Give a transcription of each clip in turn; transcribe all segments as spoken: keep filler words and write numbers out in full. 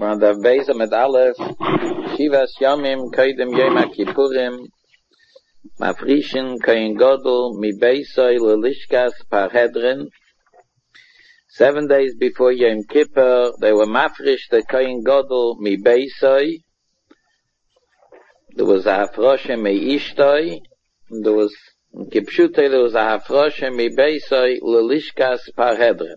on the base of Med Aleph, Shivas Yomim, Koydem Yom HaKippurim, Mafrishin, Koyin Godel, Mi Beisoy, Lelishkas, Parhedrin. Seven days before Yom Kippur, they were Mafrish, the Koyin Godel, Mi Beisoy. There was a Hafroshe, Mi Ishtoi. There was, in Kipshute, there was a Hafroshe, Mi Beisoy, Lelishkas, Parhedrin.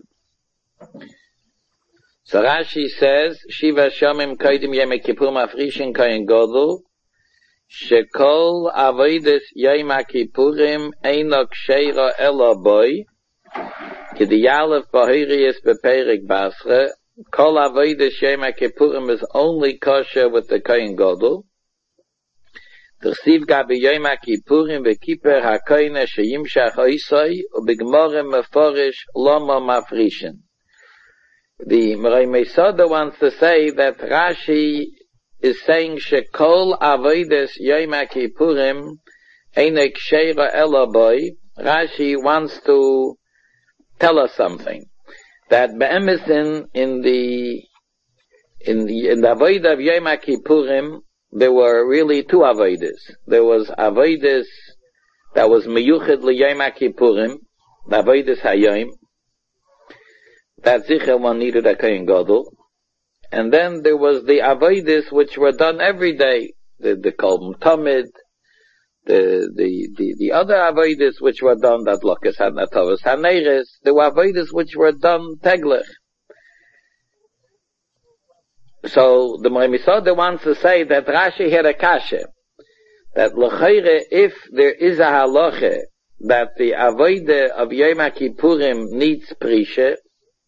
So Rashi says, Shiva Shomim Koidim Yom Kippur Mafrishin Koyin Godel, Shekol Avodas Yom Kippurim Eino Ksheira Elo Boy, Kedi Yalef Bahirius Beperik Basra, Kol Avodas Yom Kippurim is only kosher with the Koyin Godel. Tersiv Gabi Yom Kippurim Vekiper HaKoyne Sheyimshach Oisoi, Ubigmorim Meforish Lomo Mafrishin. The Merei Mesoda wants to say that Rashi is saying Shekol Avodas Yom Kippurim Eine Ksheira Elo Boy. Rashi wants to tell us something. That Be'emesin in the in the in the Avodah of Yom Kippurim there were really two Avodas. There was Avodas that was Meyuched L'Yom Kippurim, the Avodas Hayom. That Zichel one needed a Koyin Gadol. And then there was the Avodas which were done every day. The, the Kolm Tamid, the, the, the, the other Avodas which were done, that Lokas had Natovas Haneres, there were Avodas which were done Teglich. So the Merei Mesoda wants to say that Rashi had a kasha. That L'chayre, if there is a halacha, that the Avodah of Yom Kippurim needs Prisha,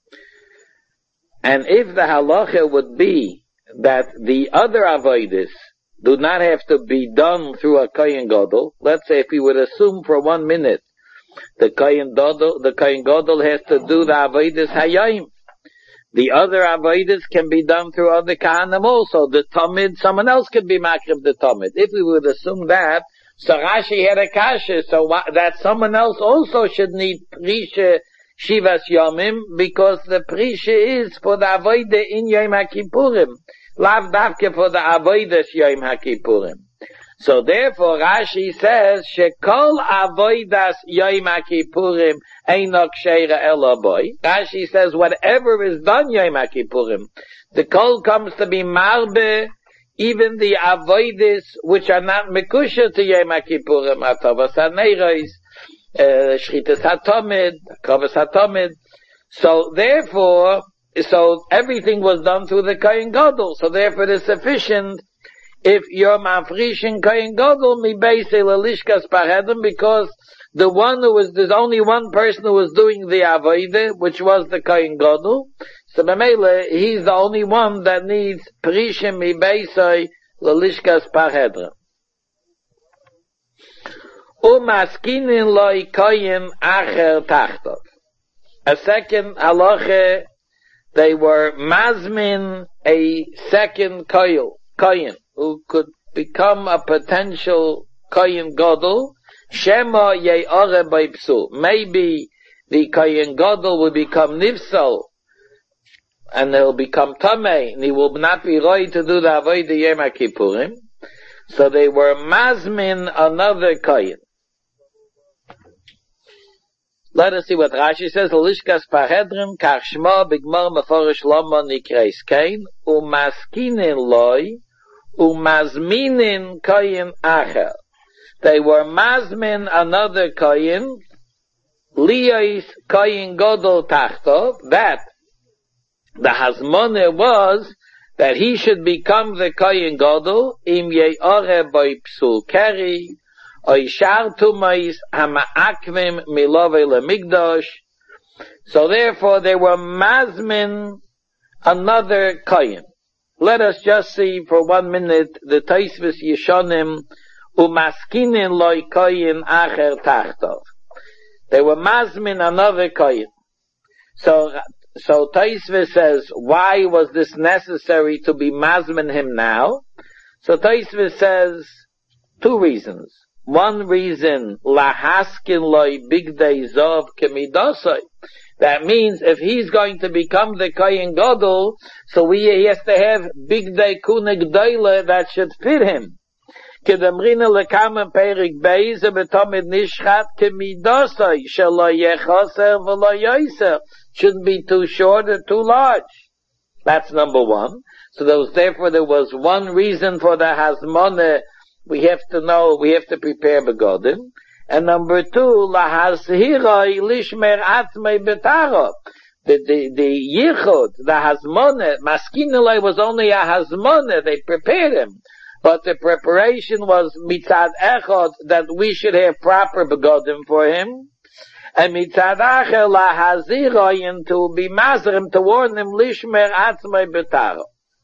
and if the halacha would be that the other avodas do not have to be done through a Koyin Gadol, let's say if we would assume for one minute the Koyin Gadol, the Koyin Gadol has to do the avodas hayayim. The other avodas can be done through other kahanim also. The Tamid, someone else could be makrib the Tamid. If we would assume that, so Rashi had a kasha, so that someone else also should need prisha Shivas Yomim, because the Prisha is for the Avodah in Yom HaKippurim, lav davke for the Avodas Yom HaKippurim. So therefore Rashi says, Shekol Avodas Yom HaKippurim Eino Ksheira Elo Boy. Rashi says, whatever is done Yom HaKippurim, the Kol comes to be Marbe, even the Avodas which are not Mekusha to Yom HaKippurim, Atovas HaNeiros, Uh, Shchitas HaTomid, Kavas HaTomid. So therefore, so everything was done through the Koyin Gadol. So therefore it is sufficient if you're Mafrishin Koyin Gadol, mi beise lelishkas parhedim, because the one who was, there's only one person who was doing the Avodah, which was the Koyin Gadol. So B'meile, he's the only one that needs Prishim mi beise lelishkas parhedim. Umaskinin loy koyin acher tachtov. A second halacha, they were mazmin, a second koyin, koyin, who could become a potential koyin gadol, shema ye'ore by psul. Maybe the koyin gadol will become nifsal, and he'll become tamei, and he will not be right to do the avodah Yom Kippurim. So they were mazmin another koyin. Let us see what Rashi says. Lishkas parhedrim kach shma bigmar meforish lama nikreis kain umaskinin loy umazminin koyin acher. They were mazmin another koyin liyos koyin gadol tachtov, that the hazmone was that he should become the koyin gadol im ye'ore by psul keri Oishar tumais hama'akvim milove lemigdosh. So therefore they were mazmin another koyin. Let us just see for one minute the Tosfos Yeshonim umaskinin loy koyin acher tachtov. They were mazmin another koyin. So, so Tosfos says, why was this necessary to be mazmin him now? So Tosfos says two reasons. one reason, lahaskin loy bigdei zov kemidosai. That means if he's going to become the Kohen Gadol, so we, he has to have bigdei kunig doile that should fit him. Kedamrina lekamen perik beize betomid nishchat kemidosai shelo yechoser v'lo yoser. Shouldn't be too short or too large. That's number one. So there was, therefore there was one reason for the hazmoneh. We have to know, we have to prepare begodim. And number two, lahazhiroi lishmer atmei betaro. The, the, the yichud, the hazmoneh, maskinelei was only a hazmoneh, they prepared him. But the preparation was mitzad echad, that we should have proper begodim for him. And mitzad acher lahazhiroi, to be mazrim, to warn him, lishmer atmei betaro.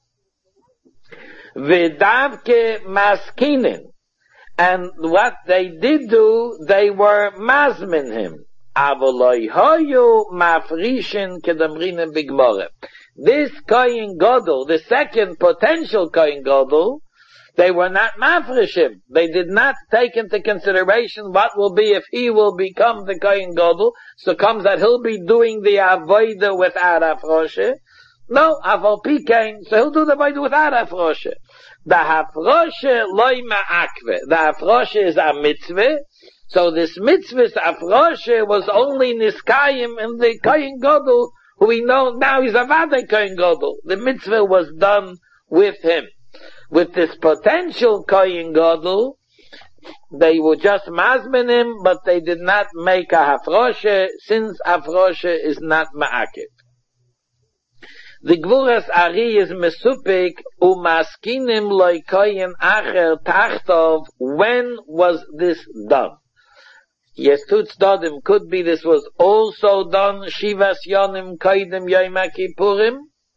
V'davke maskinin. And what they did do, they were mazmin him. Avoloi hoyu mafrishin kedamrina bigmore. This Kohen Gadol, the second potential Kohen Gadol, they were not mafrishim. They did not take into consideration what will be if he will become the Kohen Gadol. So comes that he'll be doing the avodah without afroshe. No, aval pikein, so he'll do the avodah without afroshe. The hafroshe loy ma'akve. The hafroshe is a mitzvah. So this mitzvah's hafroshe was only niskayim in the Kohen Gadol, who we know now he's a vadei Kohen Gadol. The mitzvah was done with him. With this potential Kohen Gadol, they were just mazmin him, but they did not make a hafroshe, since hafroshe is not ma'akiv. The Gvuras Ari is mesupik umaskinim loy koyin acher tachtov. When was this done? Yes, tutz dodim. Could be this was also done shivas yonim koidim yom kippurim,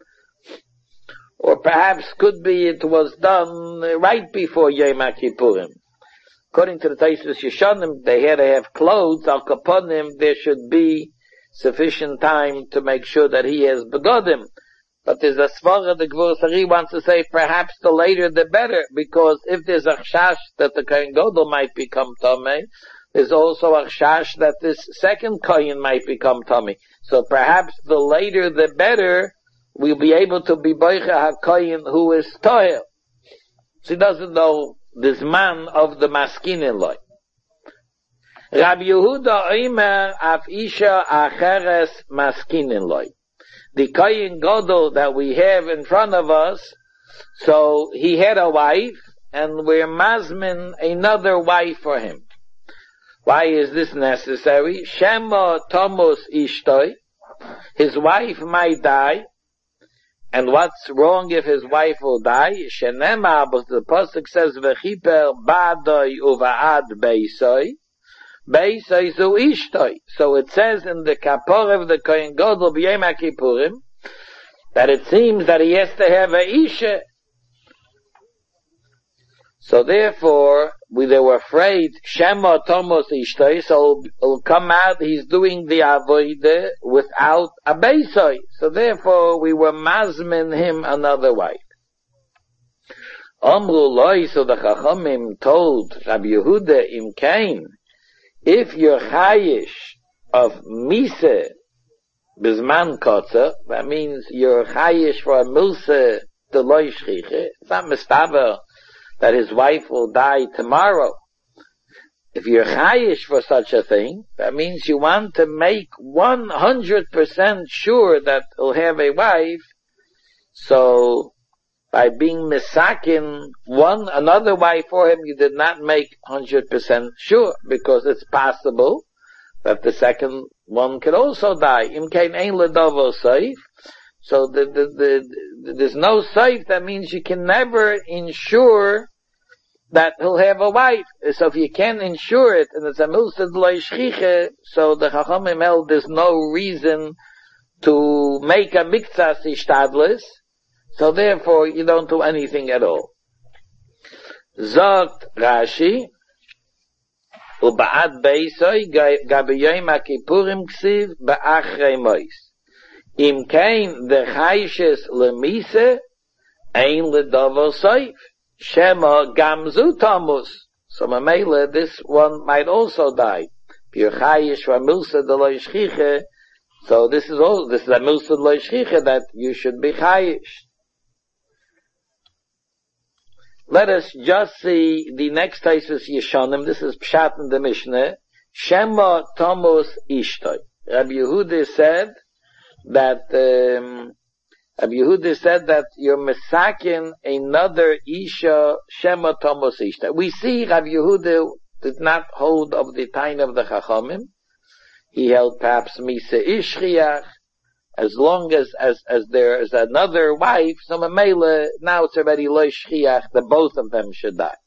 or perhaps could be it was done right before yom kippurim. According to the Tosfos Yeshanim, they had to have clothes al kaponim. There should be sufficient time to make sure that he has begodim. But there's a svara, the Gvuras Ari wants to say perhaps the later the better, because if there's a chash that the Kohen Gadol might become tamei, there's also a chash that this second Kohen might become tamei. So perhaps the later the better, we'll be able to be boicha ha-Kohen who is tohel. So he doesn't know this man of the maskinin loy. Rabbi Yehuda oimer af isha acheres maskinin loy. The Kohen Gadol that we have in front of us, so he had a wife, and we're mazmin another wife for him. Why is this necessary? Shema Thomas Ishtoi, his wife might die, and what's wrong if his wife will die? Shenema, but the pasuk says, V'chiper ba'doi uva'ad beisoi, beisoi zu ishtoi. So it says in the kapor of the Kohen Gadol b'yom HaKippurim, that it seems that he has to have a isha. So therefore, we, they were afraid, Shema Tomos Ishtoi, so it'll come out, he's doing the avodah without a beisoi. So therefore, we were mazmin him another wife. Amru loy, so the Chachamim told Rabbi Yehuda im Kain, if you're chayish of mise bizman kotzer, that means you're chayish for a milse de loy shchiche, it's not mistaber that his wife will die tomorrow. If you're chayish for such a thing, that means you want to make one hundred percent sure that he'll have a wife. So, by being misakin one, another wife for him, you did not make one hundred percent sure, because it's possible that the second one could also die. Im kein ein ledovo seif. So the, the, the, there's no safe, that means you can never ensure that he'll have a wife. So if you can't ensure it, and it's a milsed loy shchiche, so the Chachamim held there's no reason to make a miktsas ishtadlis, so therefore you don't do anything at all. Zogt Rashi, Uba'ad beisoi gabiyoyim HaKippurim ksiv ba'achrei mois. Im kein the chayshes lemise ein ledover soif shema gamzu tamus. So Mamela, this one might also die. So this is all, this is a milsa lo shchicha that you should be chayish. Let us just see the next Taisus Yeshanim. This is Pshat in the Mishnah. Shema Tomos Ishtoi. Rabbi Yehuda said that, um, Rabbi Yehuda said that you're mesakin another Isha Shema Tomos Ishtoi. We see Rabbi Yehuda did not hold of the time of the Chachamim. He held perhaps Misa Ishriach. As long as, as, as there is another wife, so Mamela, now it's already lo shchiach, that both of them should die.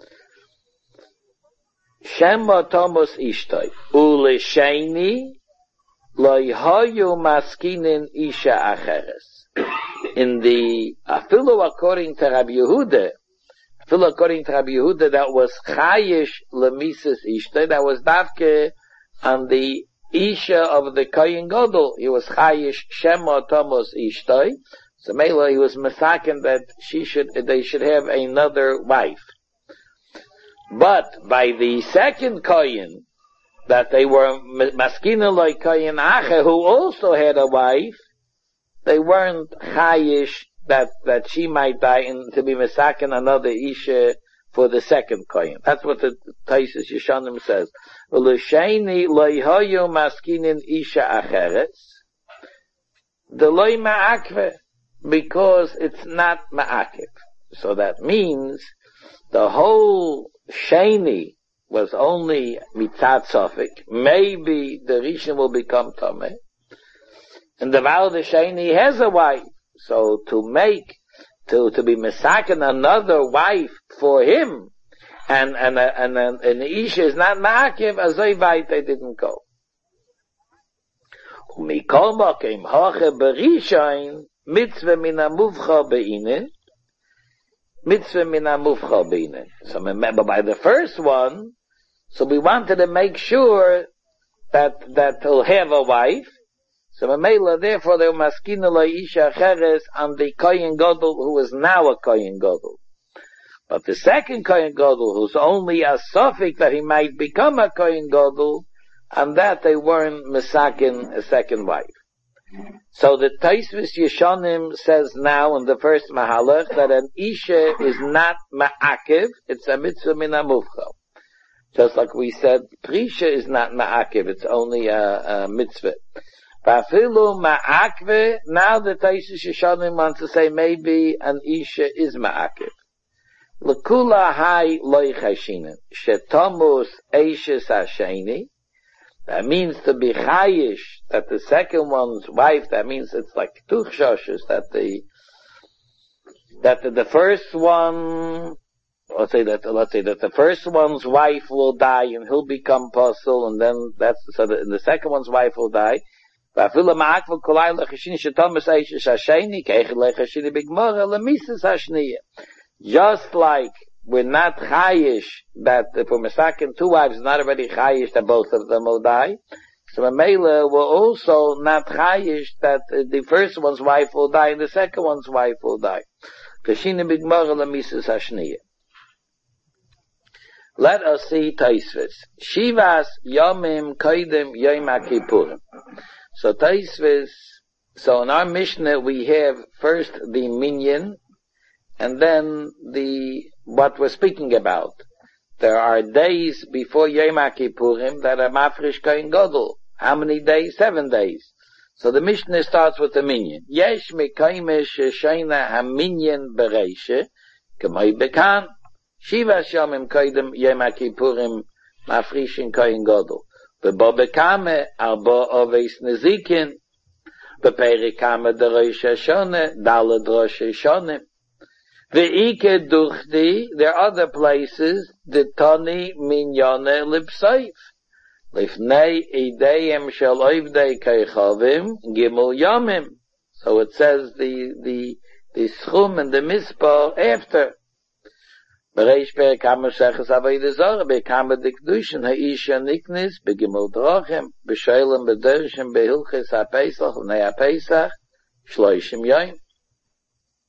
Shema Tomos Ishtoi. Ule Sheni, lo yhayu maskinin isha acheres. In the, afilu according to Rabbi Yehuda, afilu according to Rabbi Yehuda, that was chayish lemises Ishtoi, that was davke on the Isha of the Kohen Gadol. He was chayish Shema Tomos Ishtoi. So Mela, he was masakin that she should, they should have another wife. But by the second Kohen, that they were maskina like Kohen Ache, who also had a wife, they weren't chayish that, that she might die and to be masakin another Isha for the second Kohen. That's what the Taisus Yeshanim says. L'sheini loyhayu maskinin isha acheres. The loy ma'akve, because it's not ma'akiv. So that means the whole sheni was only mitzat sofik. Maybe the rishon will become tameh. And the vow the sheni has a wife. So to make To, to be mesaken another wife for him, and, and, and, and, and the Isha is not ma'akiv, azoi vayt they didn't go. Umikol mokim hoche berishain, mitzvah min ha-muvcha be'inen, mitzvah min ha-muvcha be'inen. So remember by the first one, so we wanted to make sure that, that he'll have a wife. So Mamela, therefore, they were maskina lo isha acheres on the Kohen Gadol, who is now a Kohen Gadol. But the second Kohen Gadol, who's only a suffix that he might become a Kohen Gadol, and that they weren't mesakin a second wife. So the Taisvis Yeshanim says now in the first Mahalach that an Isha is not ma'akiv, it's a mitzvah min ha-muvcha. Just like we said, Prisha is not ma'akiv, it's only a, a mitzvah. Vafilu ma'akve, now the Taisus Yeshanim wants to say maybe an Isha is ma'akiv. L'kula hai loy chashinen, shetomus eishes hasheni, that means to be chayish, that the second one's wife, that means it's like tuchshoshes, that the, that the, the first one, let's say that, let's say that the first one's wife will die and he'll become apostle, and then that's, so the, the second one's wife will die. Just like we're not chayish that if we're masakin two wives, it's not already chayish that both of them will die. So Mamela will also not chayish that the first one's wife will die and the second one's wife will die. Let us see Taisvis. Shivas Yomim Koidim Yom HaKippurim. So Taisvis, so in our Mishnah we have first the minyan, and then the, what we're speaking about. There are days before Yom HaKippurim that are Mafresh Kohen Gadol. How many days? Seven days. So the Mishnah starts with the minyan. Yesh mekayme sheshayna ha-minyan bereishe, k'may bekan. Shiva Shomim Koidem Yom HaKippurim Mafrishin Kohen Gadol. Bebo bekame arba oveis nezikin. Beperikame de Rosh Hashanah daled Rosh Hashanah. Ve'ike duchdi, there are other places, the Tani minyane lipsaif. Lifnei ideyem shel oivdei keichavim gimel yomim. So it says the, the, the schum and the mispah after. Bereish perek HaMasechus Avodah Zarah, bekame dikdushin ha'isha niknis, begimel drochem, b'shoylem b'dershim behilches ha'pesach, v'nei ha'pesach, shloishim yoyim.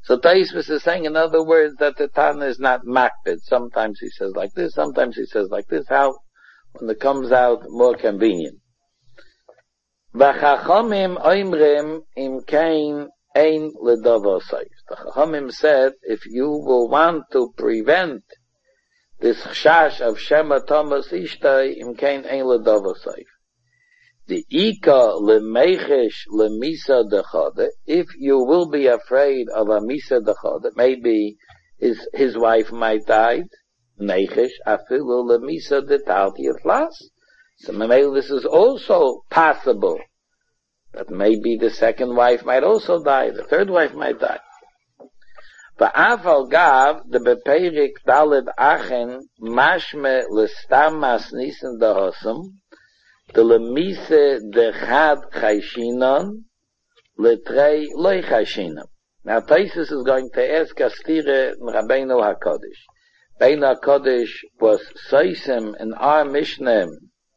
So Taisvis is saying, in other words, that the Tana is not makbid. Sometimes he says like this, sometimes he says like this. How? When it comes out more convenient. V'chachamim oimrim im kain ein ledover seif. The Chachamim said, if you will want to prevent this chash of Shema Thomas Ishtay, im kain ein ledover seif. The Ika lemechesh lemisa dechade, if you will be afraid of a misa dechade, maybe his, his wife might die, nechesh afilu lemisa detalti atlas. So maybe this is also possible, that maybe the second wife might also die, the third wife might die. Va'afal gav, the beperik dalid achen, mashme lestam masnisen dehosam, the lemise dechad chayshinon, letrei loy chayshinon. Now Taisus is going to ask Astire Rabbeinu HaKodesh. Rabbeinu HaKodesh was soisem in our Mishnah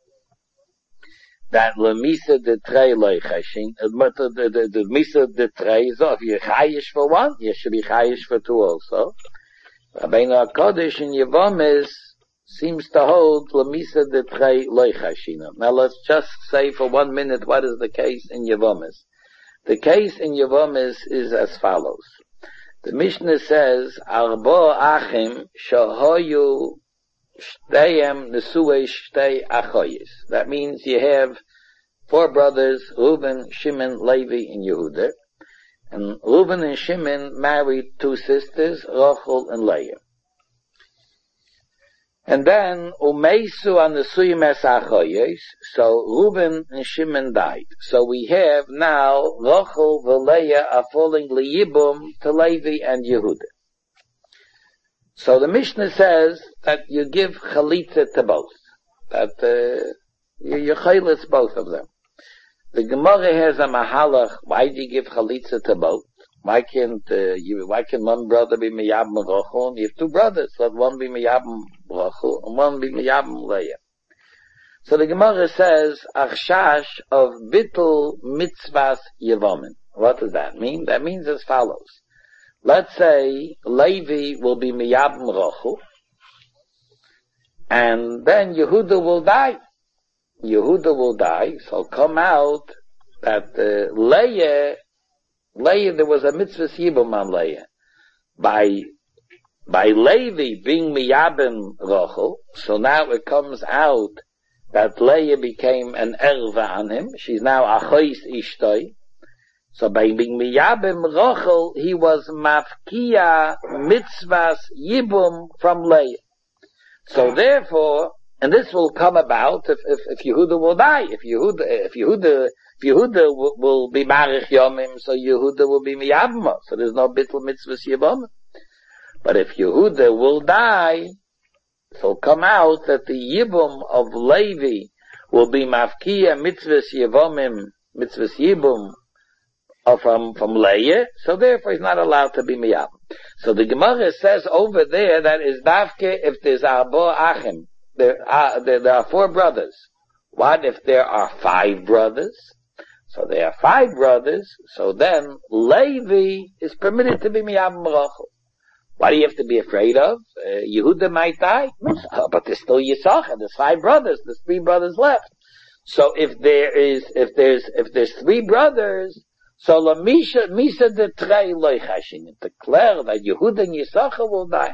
that lemise detrei loy chayshin, the the misa detrei is off. You're chayish for one, you should be chayish for two also. Rabbeinu HaKodesh in Yevomis seems to hold lemisa detrei loy chayshin. Now let's just say for one minute what is the case in Yevomis. The case in Yevomis is as follows. The Mishnah says, Arbo achim shahoyu shteyem nesuei shtei achoyis. That means you have four brothers, Reuben, Shimon, Levi, and Yehuda. And Reuben and Shimon married two sisters, Rachel and Leah. And then, Umeisu an nesuyim es achoyis, so Reuben and Shimon died. So we have now, Rachel and Leah are falling liyibum to Levi and Yehuda. So the Mishnah says that you give chalitza to both. That uh, you, you chalitz both of them. The Gemara has a mahalach, why do you give chalitza to both? Why can't uh, you, why can one brother be miyabim Rachel? You have two brothers, let one be miyabim Rachel and one be miyabim Leah. So the Gemara says, achshash of bittul mitzvahs yevomin. What does that mean? That means as follows. Let's say Levi will be miyabim Rachel, and then Yehuda will die. Yehuda will die, so come out that uh, Leah, Leah, there was a mitzvah yibum on Leah. By, by Levi being miyabim Rachel, so now it comes out that Leah became an erva on him. She's now achois ishtoi. So by being miyabim Rachel, he was mafkia mitzvahs yibum from Leah. So therefore, and this will come about if, if, if Yehuda will die. If Yehuda, if Yehuda, if Yehuda will, will be marich yomim, so Yehuda will be miyabim. So there's no bittul mitzvahs yibum. But if Yehuda will die, it will come out that the yibum of Levi will be mafkia mitzvahs yibumim, mitzvahs yibum, from, from Leah, so therefore he's not allowed to be miyabim. So the Gemara says over there that is dafke if there's arbo achim. There are, there, there are four brothers. What if there are five brothers? So there are five brothers, so then Levi is permitted to be miyabim Rachel. What do you have to be afraid of? Uh, Yehuda might die, but there's still Yisachar. There's five brothers. There's three brothers left. So if there is, if there's, if there's three brothers, so la misha misa de trei loy chashin, declare that Yehuda and Yisachar will die.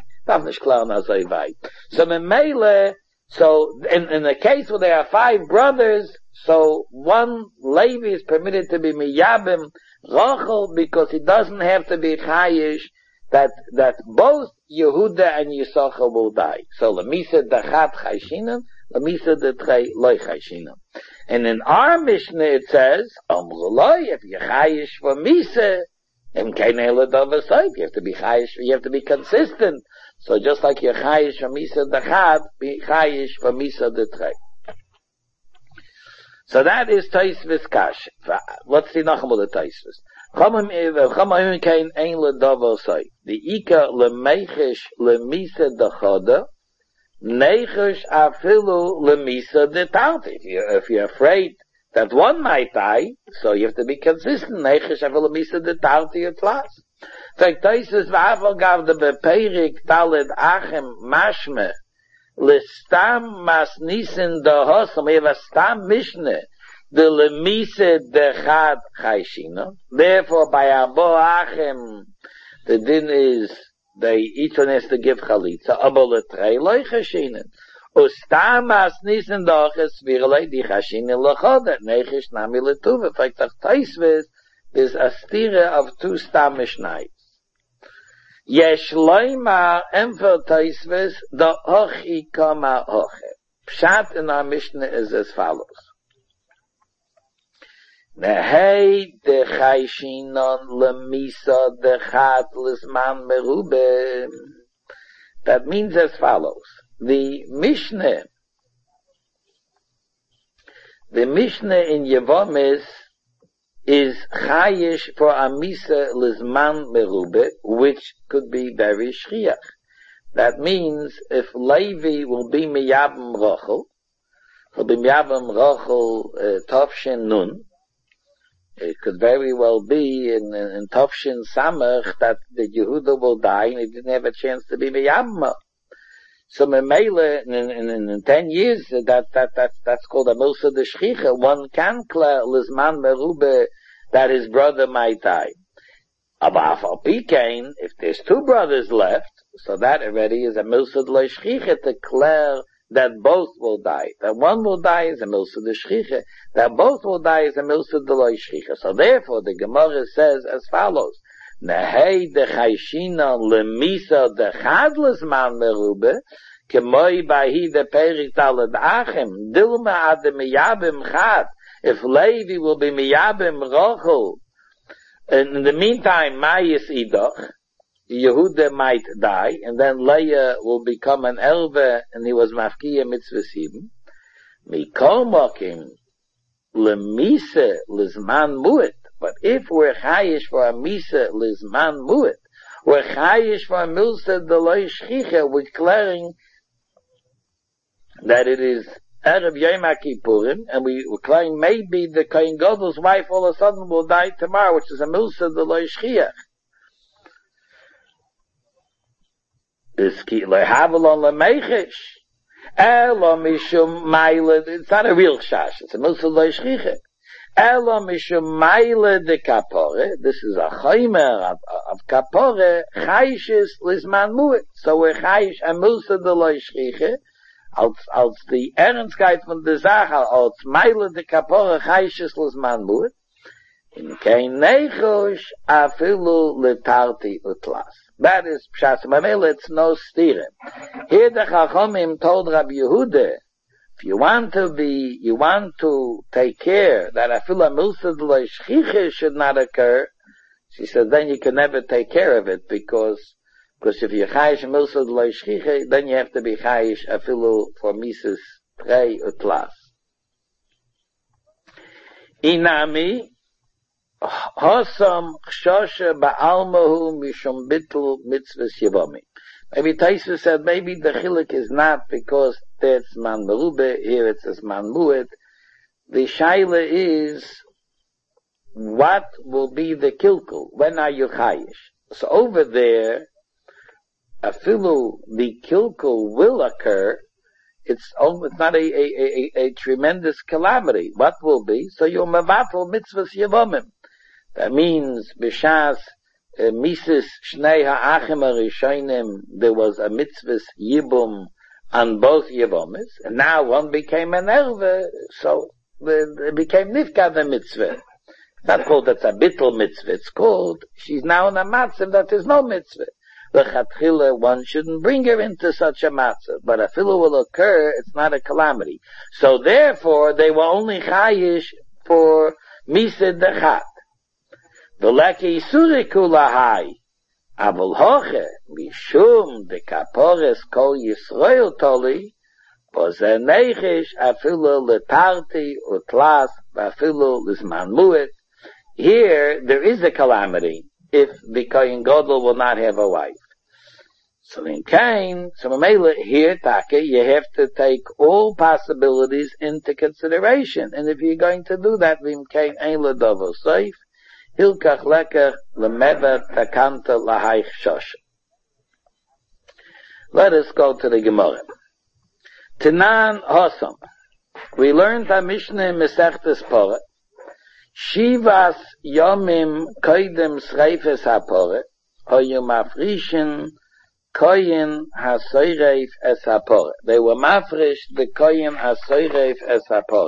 So memele, so in, in the case where there are five brothers, so one Levi is permitted to be miyabim Rachel because he doesn't have to be chayish that that both Yehuda and Yisachar will die. So la misa de chat chayshinan, la misa de trei loy chayshinan. And in our Mishnah it says, if you're chayish for misa, you have to be chayish, you have to be consistent. So just like you're chayish for misa dechad, be chayish for misa detrei. So that is Taisvis Kash. Let's see noch einmal the Taisvis. Chamahim kein ein ledover say. The ika lemechish lemisa dechada, nechish afilu lemisa detalt. If you're, if you're afraid that one might die, so you have to be consistent. Nechish afilu lemisa detalt your class. Vektoises v'afal gav de beperik taled achem mashme listam mas nisen da hosam eva stam mishne the lemise de chad chayshina. Therefore, by abo achem, the din is they each one has to give chalitza. Abo letrei loy chayshina. Ustam mas nisen da hosam virlei di chayshina lechodet nechish nami letuve. Faktach taisves is a stira of two stam mishnayos. Yesh loima emfer taisves da hochi kama hoche. Pshat in our Mishnah is as follows. Nehei de chayshinon lemisa de chat lisman merube. That means as follows. The Mishnah, the Mishnah in Yevomis is chayish for a misa lisman merube, which could be very shchiach. That means if Levi will be miyabim rochel, he'll be miyabim rochel uh, tofshin nun. It could very well be in, in, in tofshin samach that the Yehuda will die and he didn't have a chance to be miyabim. So memele in, in, in, in ten years that that that that's called a milsa de shchicha. One can clear lisman merube that his brother might die. Abafal pikain, if there's two brothers left, so that already is a milsa de shchicha to declare that both will die. That one will die is a milsa de shchicha. That both will die is a milsa de shchicha. So therefore, the Gemara says as follows: Nehei de chayshina lemisa de chadles man merube, kemoi bahi de perik talad achem, dilma ad miyabim chad. If Levi will be miyabim rochel, and in the meantime, Mayis idach, Yehuda might die, and then Leah will become an elve, and he was mafkiya mitzvah sieben. Mikol mokim lemise lizman muet. But if we're chayish for a misa lizman muet, we're chayish for a milsa de loy shchicha, we're declaring that it is Erev Yom HaKippurim, and we, we're declaring maybe the Kohen Gadol's wife all of a sudden will die tomorrow, which is a milsa de loy shchiach. It's not a real chash, it's a milsa de loy shchicha. Ela mishum maile de kapore. This is a chaymer of, of kapore. Chayshes lisman muet. So we're chayish a milsa de loy shchicha. Als, als the ernstkeit von der Sache, als maile de kapore chayshes lisman muet. In kein nechosh afilu letarti utlas. That is pshat. Mamele, it's no stire. Here the Chachomim told Rabbi Yehuda, if you want to be, you want to take care that a fila milsa de loy shchicha should not occur, she said, then you can never take care of it, because, because if you're chayish milsa de loy shchicha, then you have to be chayish a fila for mises trei utlas. Inami, hosam chshosha ba'almahu mishum bittul mitzvahs yevomi. Maybe Taisa said maybe the chiluk is not because that's man merube, here it says man muet. The shaila is, what will be the kilkul? When are you chayish? So over there, afilu the kilkul will occur. It's it's not a, a, a, a tremendous calamity. What will be? So you're mevatel mitzvahs yevomim. That means b'shas Uh, Mises Shnei Ha'achim HaRishonim, there was a mitzvahs yibum on both yibomis, and now one became an erve, so it became nifka the mitzvah. It's not called that's a bittul mitzvah, it's called, she's now in a matzah that is no mitzvah. L'chatchila, one shouldn't bring her into such a matzah, but a filu will occur, it's not a calamity. So therefore, they were only chayish for Mised Dechat. V'leki isuri kulahai, avol hoche, mishum de kapores kol Yisrael toli, poze nechish afilu letarti utlas, afilu lisman muet. Here, there is a calamity, if the Kohen Gadol will not have a wife. So in Cain, so Mamela, here, Taka, you have to take all possibilities into consideration. And if you're going to do that, Vim Cain ein ledavo safe, Hilkach leker lemeva takanta lahaich shosh. Let us go to the Gemara. Tanan Hosam. We learned a Mishnah in Mesechtes Porah. Shivas Yomim Koidem Sreifes HaPorah Hoyu Mafrishin Koyin HaSoireif Es HaPorah. They were mafresh the Koyin HaSoireif Es HaPorah.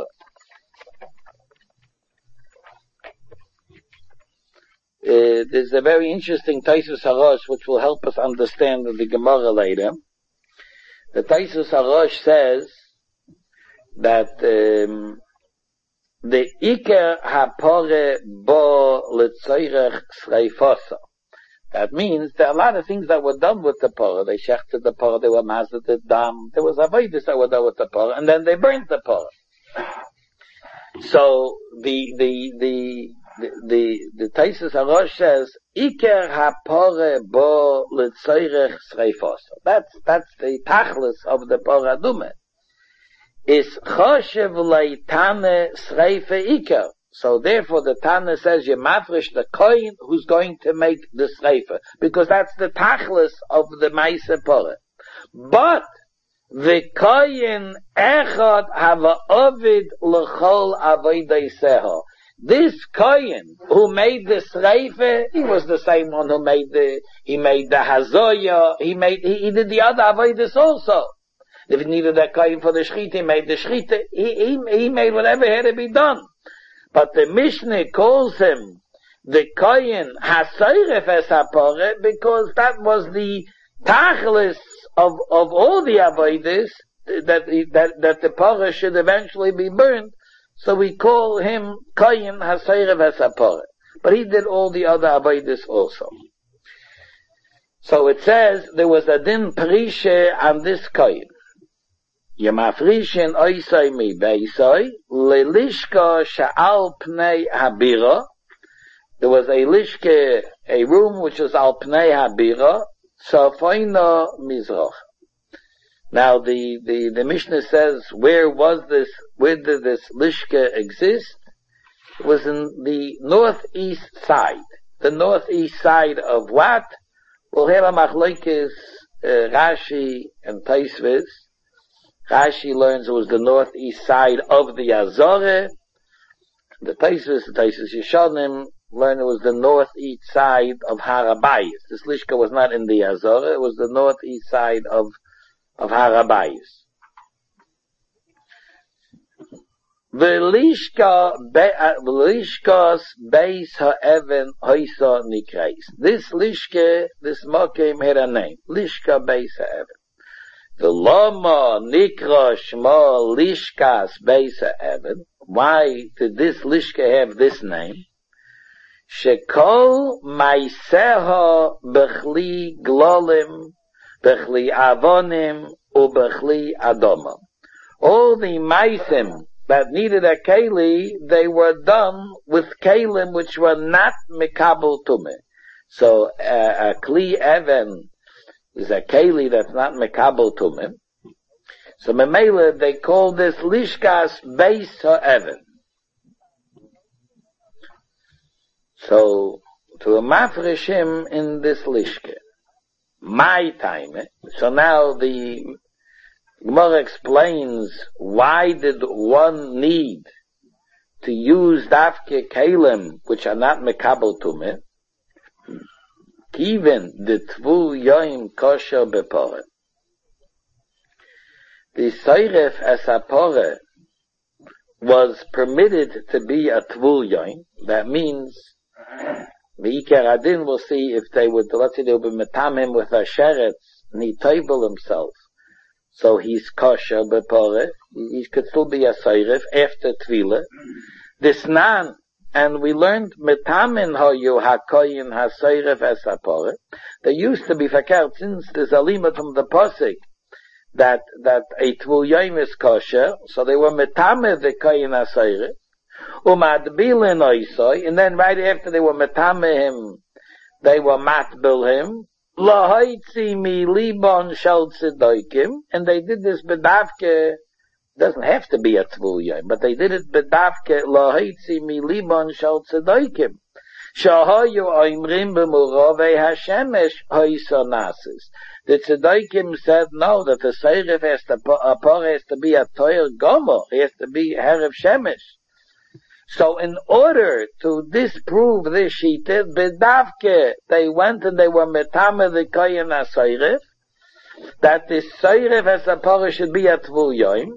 Uh, there's a very interesting Taisus HaRosh which will help us understand the Gemara later. The Taisus HaRosh says that um, the Iker HaPoreh Bo L'Tzoirech Sreifosa. That means there are a lot of things that were done with the Porah. They shechted the Porah, they were mazed the dam, there was avodas that were done with the Porah, and then they burnt the Porah. So the the the the the, the Taisus HaRosh says Iker HaPoreh Bo L'Tzoirech Sreifosa. That's that's the tachlis of the Porah Dume. Is choshev leitane sreife iker. So therefore the Tana says you mafresh the kohen who's going to make the sreife, because that's the tachlis of the Maaseh Porah. But the kohen echad hava ovid l'chol avoday seho. This kohen who made the sreife, he was the same one who made the he made the hazoya, he made he, he did the other avodas also. If he needed a kohen for the shchita, he made the shchita. He, he, he made whatever had to be done. But the Mishnah calls him the kohen hasoiref es haporeh because that was the tachlis of of all the avodas that that that the porah should eventually be burned. So we call him kohen hasoiref es haporeh. But he did all the other avodas also. So it says there was a din perishe on this kohen. Yemafrishin oisai mi beisai lelishka sha'al pnei habira. There was a lishke, a room which was al pnei habira, safoina mizrach. Now the, the, the Mishnah says, where was this, where did this lishke exist? It was in the northeast side. The northeast side of what? We'll have a machlokes, uh, Rashi and Taisvis. Rashi learns it was the northeast side of the Azorah. The Taisus, the Taisus Yeshanim, learn it was the northeast side of Har Habayis. This Lishka was not in the Azorah, it was the northeast side of, of Har Habayis. V'lishka v'lishkas beis ha'even hoisa nikreis. This Lishka, this Mokim had a name. Lishka beis ha'even. The Lama Nikra Shma Lishkas Beisa Even. Why did this Lishka have this name? Shekol Maiseha Bechli Glolim, Bechli Avonim, Ubechli Adoma. All the Maisim that needed a Keli, they were done with Kelim which were not Mikabel Tume. So uh, a Kli Even is a keli that's not mekabel tumim. So memela they call this lishkas beis ha'even. So to a mafreshim in this lishke, my time. So now the Gemara explains why did one need to use dafke kelim which are not mekabel tumim. Even the tvul yoim kosher beporeh. The soiref as a poreh was permitted to be a tvul yoim. That means the Iker Adin will see if they would, let's say they would be metamim with a sheretz and he toivel himself. So he's kosher beporeh. He could still be a soiref after tvila. This nan. And we learned metamin hoyu hakoyin hasoiref es haporeh. They used to be fakert since the zalima from the posik that that a tvul yom is kosher, so they were metamin the koyin hasoiref umadbilin oisoi, and then right after they were metamin him, they were matbil him lahoitzi mi libon shel tzedokim, and they did this bedavke. Doesn't have to be a tvul yom, but they did it bedavke lahaitzi mi libon shel tzedokim Shahoyu oimrim b'murovei hashemesh hoisonasis. The tzedaikim said no, that the seirif has to, a porah has to be a toyer gomo, he has to be herev shemesh. So in order to disprove this shita, bedavke, they went and they were metame the kohen ha-seirif, that the seirif as a porah should be a tvul yoim.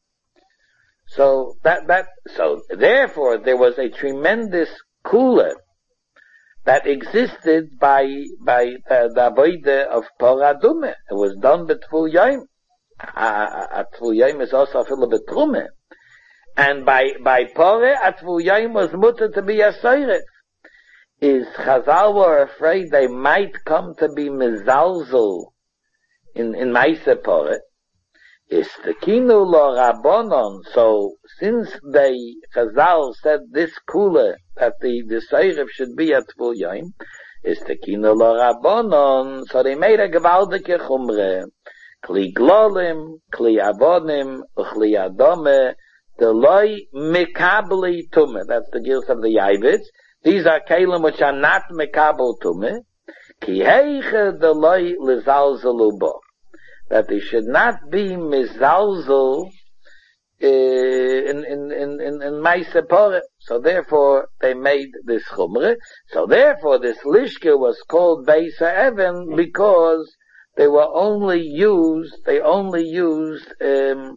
So that, that, so therefore there was a tremendous kula that existed by, by uh, the avodah of porah dume. It was done b'tvul yoim. A tvul yoim is also a fil b'trume. And by, by porah, a tvul yoim was mutter to be a seirif. Is Chazal were afraid they might come to be mizalzel in, in Maaseh porah. Is the kinu lo rabbonon. So since they Chazal said this kula that the the seirif should be at tvul yoim, is the kinu lo rabbonon. So they made a gewaldige chumre, kli glolim, kli avonim, uchli adome, the loy mekabli tume. That's the gills of the Yavitz. These are kelim which are not mekabel tume. Ki heiche the loy lizalzelu bo. That they should not be mizalzel uh, in in in in, in Maaseh porah. So therefore they made this chumre. So therefore this lishka was called Beis HaEvan because they were only used. They only used um,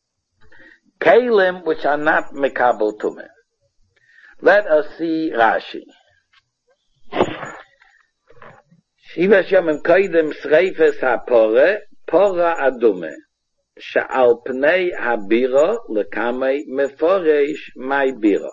kelim which are not mekabel tumeh. Let us see Rashi. Shiva Shem Koidem Sreifes HaPorah. Porah adume, she'al pnei habira lekamei meforesh mai bira.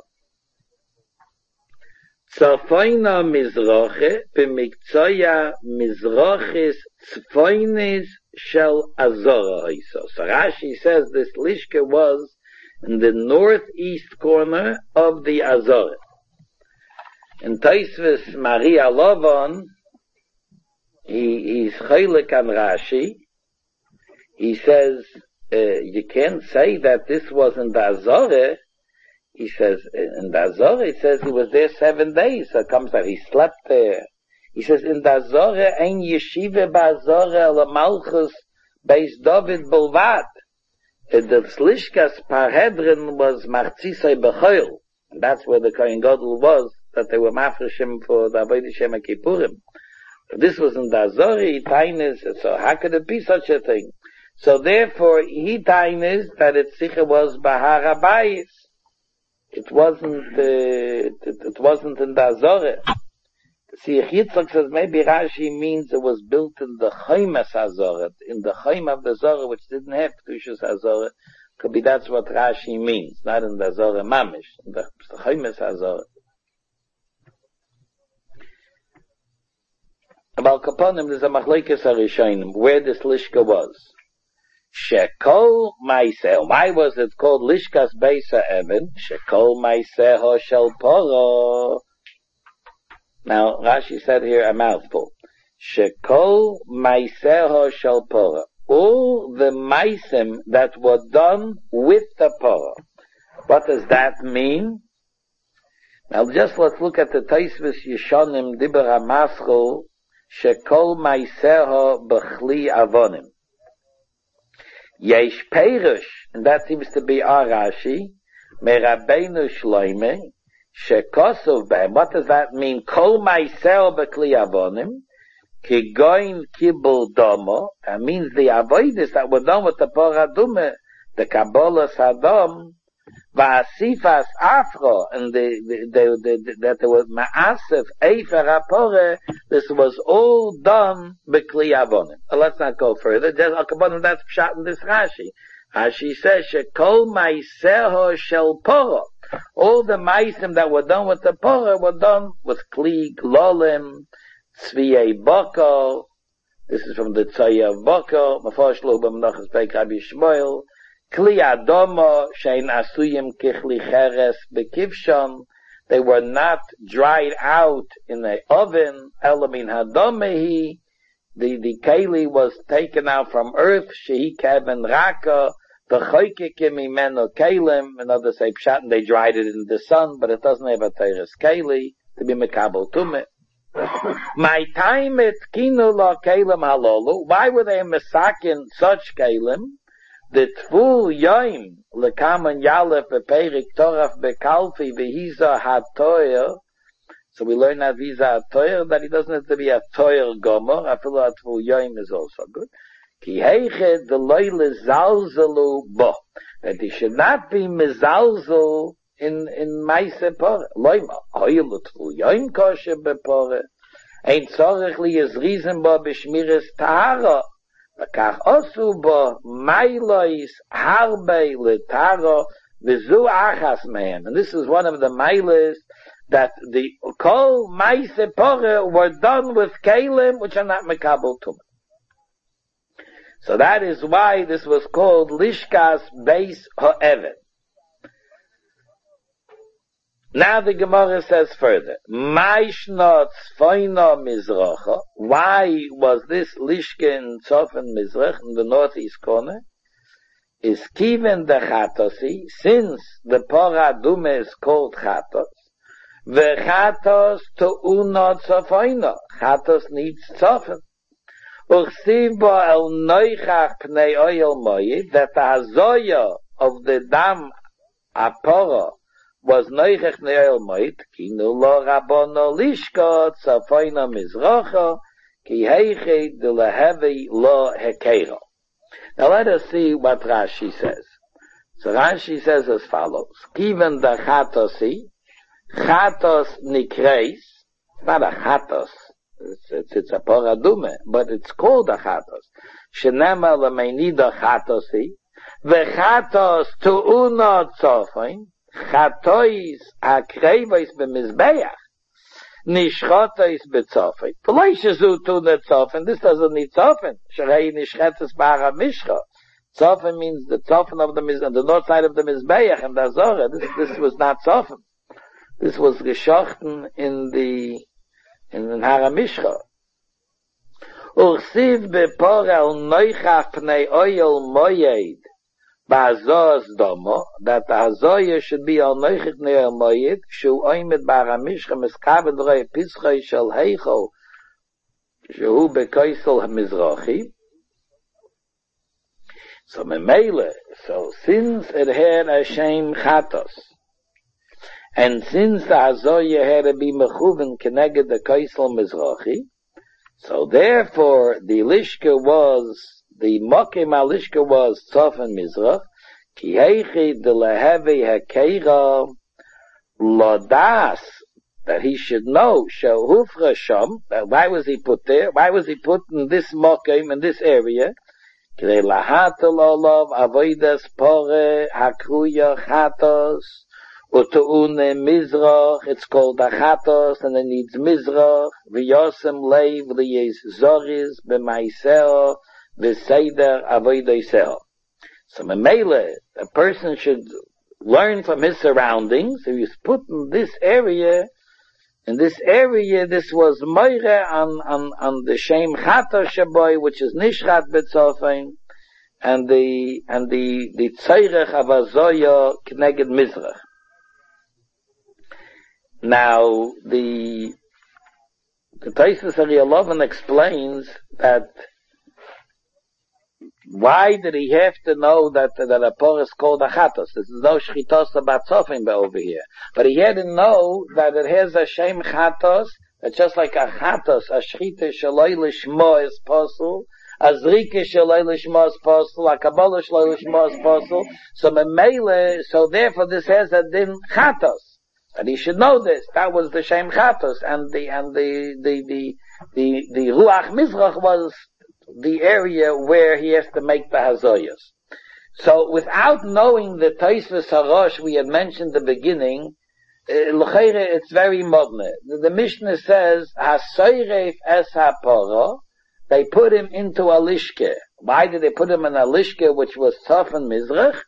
Tzafayna mizrache b'mikzoya mizrachis tzfaynis shel Azora hoiso. So Rashi says this lishka was in the northeast corner of the Azora. In Tosfos Maria Lovon, he he's chaylik on Rashi. He says, uh, you can't say that this was in the Azorah. He says, in the Azorah, he says he was there seven days. So it comes out, he slept there. He says, in the Azorah, ein yeshiva ba'Azorah la malchus beis David Bulvat. The Slishkas Parhedrin was Martzisai B'choil. And that's where the Kohen Gadol was, that they were mafreshim for the Avodah Shem Kippurim. This was in the Azorah, Tainis, so how could it be such a thing? So therefore, he tainis that it sicher was Bahar Habayis. It wasn't, uh, it, it wasn't in the Azorah. See, Yitzchak says maybe Rashi means it was built in the Chaimas Azorah, in the Chaim of the Azorah, which didn't have Kedushas Azorah. Could be that's what Rashi means, not in the Azorah Mamish, in the Chaimas Azorah. About Kaponim, there's a Machlekes HaRishonim, where this Lishka was. Shekol Maiseh. Why was it called Lishkas Beis HaEvan? Shekol Maiseh Shel Porah. Now, Rashi said here a mouthful. Shekol Maiseh Shel Porah. All the Maisim that were done with the Porah. What does that mean? Now, just let's look at the Tosfos Yeshonim Dibur HaMaschil. Shekol Maiseh B'chli Avonim. Yesh Perish, and that seems to be our Rashi, Merabbeinu Shloime, Shekosov B'hem. What does that mean? Kol Maiseh B'kli Avonim, Ki Goin Kibul Domo. That means the avodas that were done with the Porah Dume, the Kabbalah Sadom, Va'asifas Afro, and the, the, the, the, that there was Ma'asif, Efer HaPorah. This was all done B'kli Avonim. Well, let's not go further. Just Al-Kabbalah, that's pshat in this Rashi. Rashi says, Shekol Maiseho Shel Porah. All the Maisim that were done with the Porah were done with Kli Glolim, Tzviyei Boko. This is from the Tzaya of Boko, Mafosh Lo B'Menachas Beik Rabbi Shmuel. Kli Adomo, Shein Asuyim Kichli Cheres Bekivshon. They were not dried out in the oven. Elamin Hadomehi. The, the Keli was taken out from earth. Shehi Kevin Raka. V'choykikim imeno Kelim. Another say Pshat, and they dried it in the sun, but it doesn't have a Teres Keli. to be mekabel tumah. My time at kinu la kelim halolu. Why were they mesakin such kelim? The tful yoim lekaman yalef beperik toraf bekalfi vehiza hatoyer. So we learn that visa hatoyer, that he doesn't have to be a toyer gomer. I feel that tful yoim is also good. Ki heiche de loyle zalzalu bo. That he should not be mezalzel in in meise pore. Loima oil tful yoim kosher bepore. Ein tzorech li is riesen bo b'shmiras tahara. Vakach osu bo mailois harbe letaro v'zu achas mehem. And this is one of the mailas that the kol meise pore were done with kelim which are not mekabel tumah. So that is why this was called Lishkas Beis Ha'evet. Now the Gemara says further, Maishnot Tzfoino Mizracha. Why was this Lishka in Tzofen Mizrach, in the northeast corner? Is Kiven de Chatosi, since the Pora Dume is called Chatos, the Chatos to Unot Tzofoino. Chatos needs Tzofen. Uchsiv bo el noichach pnei oil moyed, that the hazoya of the dam apora was noichach pnei oil moyed, ki nu lo rabono lishko tzafoino mizrocha, ki heiche de lehevi lo hekeiro. Now let us see what Rashi says. So Rashi says as follows, Kiven da chatosi, chatos nikreis, not a chatos, It's, it's, it's a paradume, but it's called a chatos. Shenema lemenida chatosi, vechatos tu'uno tzofin, chatois akreivois b'mizbeach, nishchotois b'tzofin. V'loishezu tu'uno tzofin, this doesn't need tzofin. Sherei nishchetes b'ara mishcha. Tzofin means the tzofin of the miz, on the north side of the mizbeach, and the Azorah. This, this was not tzofin. This was geschochten in the in the Haramishcha. Ursiv beporel noichach pnei oil moyed ba'azos domo, that the hazoya should be al noichach pnei oil moyed, shu oimed ba'aramishcha miskaved roi pischoi shel heicho, shu bekoisel hamizrachi. So memele, so since it had a shem chatos, and since the Hazoya had to be mechuven keneged the Kaisel Mizrachi, so therefore the Lishka was, the Mokim HaLishka was Tzofen Mizrach, ki heichi de lehevi hakeira lodas, that he should know, shehufra sham, why was he put there? Why was he put in this Mokim, in this area? K'lei lahatel olav avodas pore hakruya chatos, Utuune Mizrach, it's called Achatos, and it needs Mizrach, V'yosem Leiv Liyez Zoriz, B'maiseo, V'seider Avoidoiseo. So Memele, a person should learn from his surroundings. If he's put in this area, in this area, this was Moire on, on, on the Shem Chatos Shaboy, which is Nishchat B'tzofein, and the, and the, the Tzeirech Avazoyo Kneged Mizrach. Now, the the Tosfos Ariyalovin explains that why did he have to know that that a por is called a chatos? This is no shchitos about tzofim over here, but he had to know that it has a shem chatos. That just like a chatos, a shchita shaloi lishmo is possible, a zrika shaloi lishmo is possible, a kabbalah shaloi lishmo is possible. So memele, so therefore this has a din chatos. And he should know this. That was the Shem Chatos, and the and the the the the, the Ruach Mizrach was the area where he has to make the Hazoyas. So, without knowing the Tosfos Harosh we had mentioned at the beginning, uh, it's very modern. The, the Mishnah says Hasoyref es haporo. They put him into a lishke. Why did they put him in a lishke which was Tzofen Mizrach?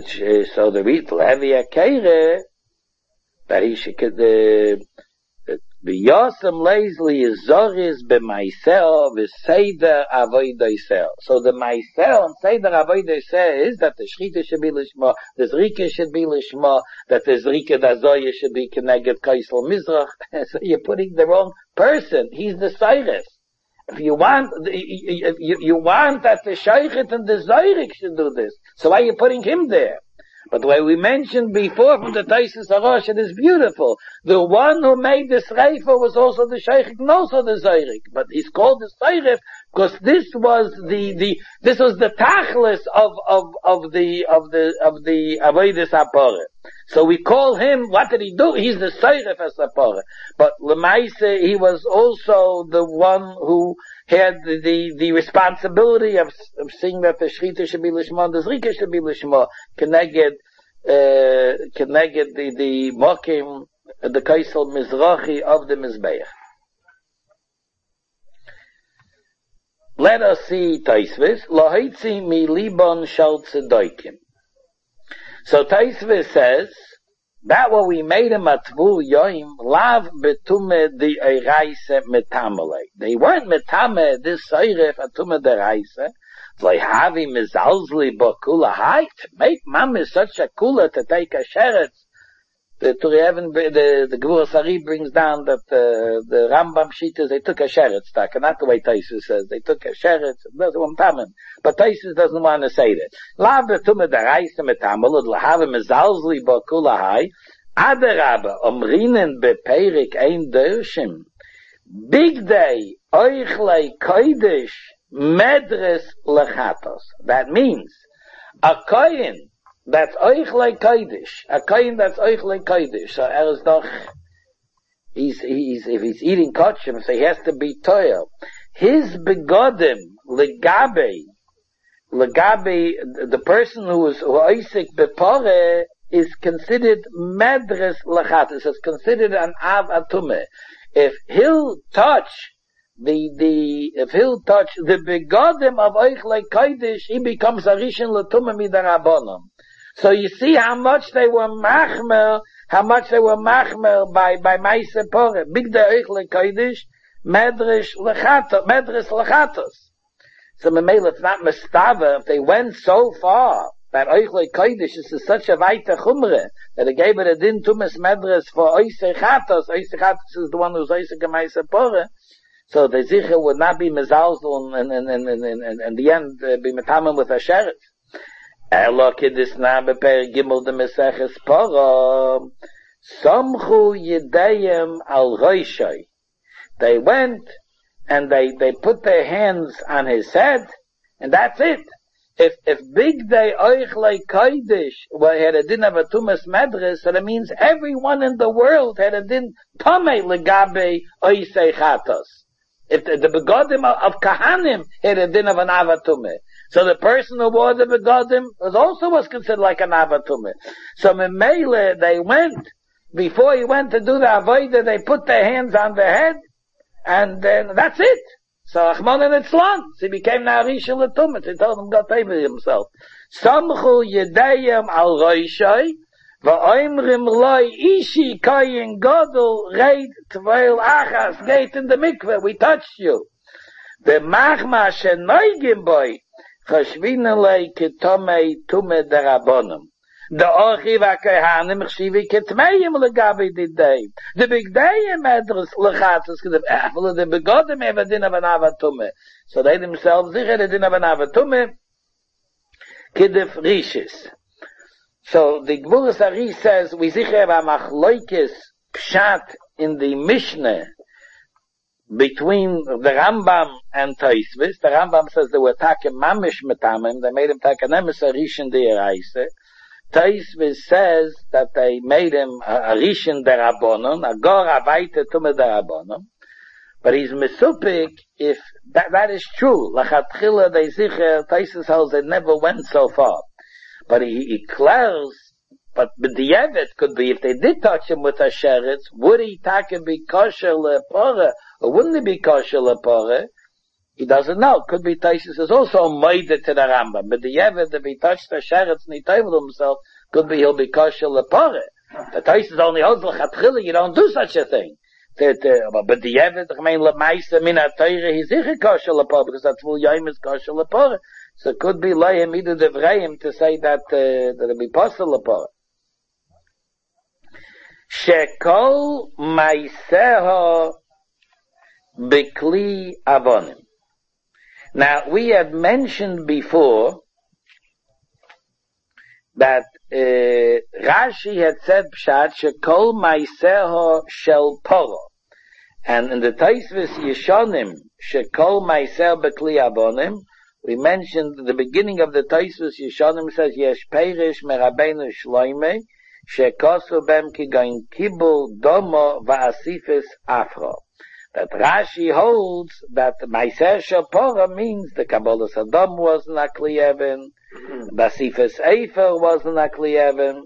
So the read heavy akere, that he should, uh, V'yosem leizli is zoris b'maisel v'seider avodaysel. So the maisel and seider avodaysel is that the shchita should be lishma, the zrika should be lishma, that the zrika dazoya should be connected kaisel mizrach. So you're putting the wrong person. He's the seires. If you want, you, you, you want that the shaykhet and the zayrik should do this. So why are you putting him there? But the way we mentioned before from the Taisus Arosh, it is beautiful. The one who made the Sreifa was also the Shaykh, and also the Zayrik. But he's called the Zayrik because this was the, the, this was the Tachlis of, of, of the, of the, of the Avodas HaPorah. So we call him, what did he do? He's the Zayrik as HaPorah. But Lemaise, he was also the one who had the, the, the responsibility of, of seeing that the Shrita should be Lishma, the Zrika should be Lishma, Keneged, uh, Keneged the, the Mokim, the Kaisel Mizrachi of the Mizbeach. Let us see Taisvis, Loheitzi mi Libon shal Tzedoikim. So Taisvis says, that what we made him at Tvul Yoim, lav betume di eiraise metamele. They weren't metame, this seiref atume de reise. Like havi mizalzli bo kula hai. To make mama such a kula to take a sheretz. The Turieven, the, the Gvur Sari brings down that uh, the Rambam Shitas, they took a sheretz tak, and not the way Taisus says. They took a sheretz, that's one tamen. But Taisus doesn't want to say that. La betume da reise metamel, la have mezalzli bo kula hai, aderabba, omrinen beperik ein dershim. Big day, oichlei koidish, medres lechatos. That means, a koyin, that's oich like kodesh. A kohen that's oich like kodesh. So er is doch, he's, he's, if he's eating kosher, so he has to be toil. His begodim, legabe, legabe, the person who is, who oisik bepore, is considered medres lachatis, is considered an av atume. If he'll touch the, the, if he'll touch the begodim of oich like kodesh, he becomes a rishon l'tume midarabonim. So you see how much they were machmer, how much they were machmer by, by Maise Porah. Big de'ich le'kodesh, medrish lechatos, medrish lechatos. So Memele, it's not mestava, if they went so far, that oich le'kodesh is such a weite chumre, that they gave it a din tumis medrish for oise chatos. Oise chatos is the one who's oise Maise Porah. So the zicher would not be mezalzel and, and, and, and, and, and, and the end uh, be metamim with a sheret. Elo kidis na beper gimel de meseches Porah. Samchu yedayim al roishay. They went and they, they put their hands on his head, and that's it. If, if big day oich like kodesh, well, had a din of a tumas medres, so that means everyone in the world had a din tamei legabe oisei chatos. If the, the begodim of kahanim had a din of an avatume. So the person who wore the begodim was also was considered like an avatume. So Memele, they went, before he went to do the avodah, they put their hands on their head, and then that's it. So Achmon and Itzlan, so he became Na'arish L'tumit. He told him God favor himself. Samchu yedayim al roishay, va'oimrim loy ishi koyin godel reid tveil achas, gate in the mikveh, we touched you. The machma shenoigim boy, chashvina lei ketomei tume derabonim. The orchi v'akehanim chshivi ketmeim legabi didei. The big day in medres lechatzes kedem afle the begodim have a din of an avatume. So they themselves zich had a din of an avatume kedef rishis. So the Gvuras Ari says we zich have a machloikis pshat in the Mishnah between the Rambam and Taisvis. The Rambam says they were taken mamish metamim. They made him take an emisarish in the Eraise. Taisvis says that they made him a rishin derabonon, a gor avaita tume derabonon, but he's mesupik if that, that is true. Lachatchila they sicher, Taisvis holds they never went so far. But he, he declares, but b'di'evet could be, if they did touch him with a sheretz, would he taka be kosher le'porah, or wouldn't he be kosher le'porah? He doesn't know. Could be Taisus is also made to the Rambam. But the Yevid, if he touched the sheretz and he told himself, could be he'll be kosher lepore. The Taisus only holds l'chatchila, you don't do such a thing. But the Yevet, I mean, Lamaisa min ha-Teire, he's sicher kosher lepora, because that's full Yom is kosher lepora. So it could be Loyim Idu Devreim to say that, uh, that it be possible lepora. Shekol Maiseho Bekli Avonim. Now, we had mentioned before that uh, Rashi had said Pshat Shekol Maiseho Shel Poro. And in the Taisvis Yeshonim, Shekol Maiseho Bekli Avonim, we mentioned the beginning of the Taisvis Yeshonim says Yesh Perish Merabenu Shloimeh Shekosu Bem Kigain Kibul Domo Va'asifis Afro. That Rashi holds that Maiser Shapora means the Kabbalah Sodom was Nakli Even, Basifis Eifer was Nakli Even,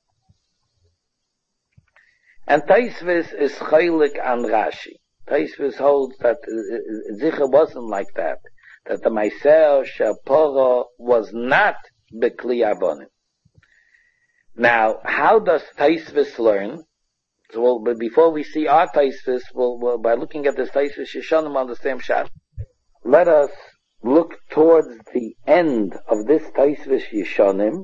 and Taisvis is Chaylik and Rashi. Taisvis holds that Zicha wasn't like that, that the Maiser Shapora was not Bekli Avonim. Now, how does Taisvis learn? So, well, but before we see our Taisvis, we'll, we'll, by looking at this Taisvis Yeshonim on the same Pshat, let us look towards the end of this Taisvis Yeshonim,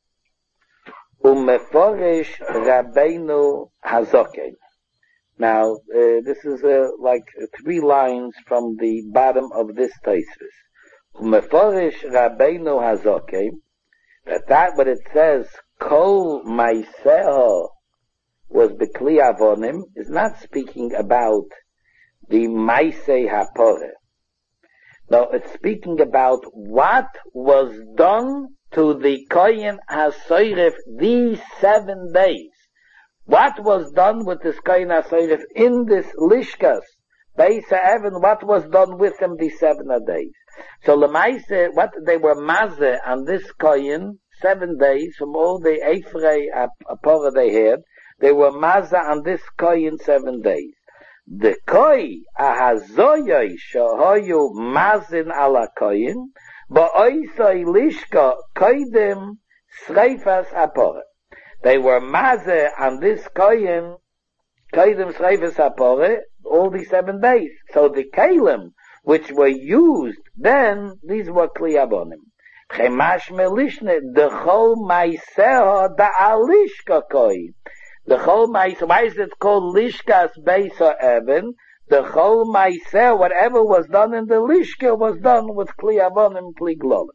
Umeforish Rabbeinu Hazokeh. Now, uh, this is uh, like three lines from the bottom of this Taisvis. Umeforish Rabbeinu Hazokeh, that that what it says, Kol Maiseho was Bekli Avonim, is not speaking about the Maisei HaPoreh. No, it's speaking about what was done to the Kohen HaSoiref these seven days. What was done with this Kohen HaSoiref in this Lishkas, Beis HaEvan, what was done with him these seven days. So Lemaise, what they were Mazeh on this Kohen, seven days, from all the Eifrei HaPoreh they had, they were Mazeh on this Kohen seven days. The Koi Ahazoyoi Shohoyu Mazin ala Kohen, Ba'oisoi Lishka Koidim Sreifas HaPoreh. They were Mazeh on this Kohen, Koidim Sreifas HaPoreh, all these seven days. So the Kalim, which were used then, these were Kli Avonim. Chemash melishne, the Chol Maiseho da Alishka Koi. The Chol Maiseho, why is it called Lishkas Beis HaEvan? The Chol Maiseho, whatever was done in the Lishka was done with Kli Avonim, Kli Glolim.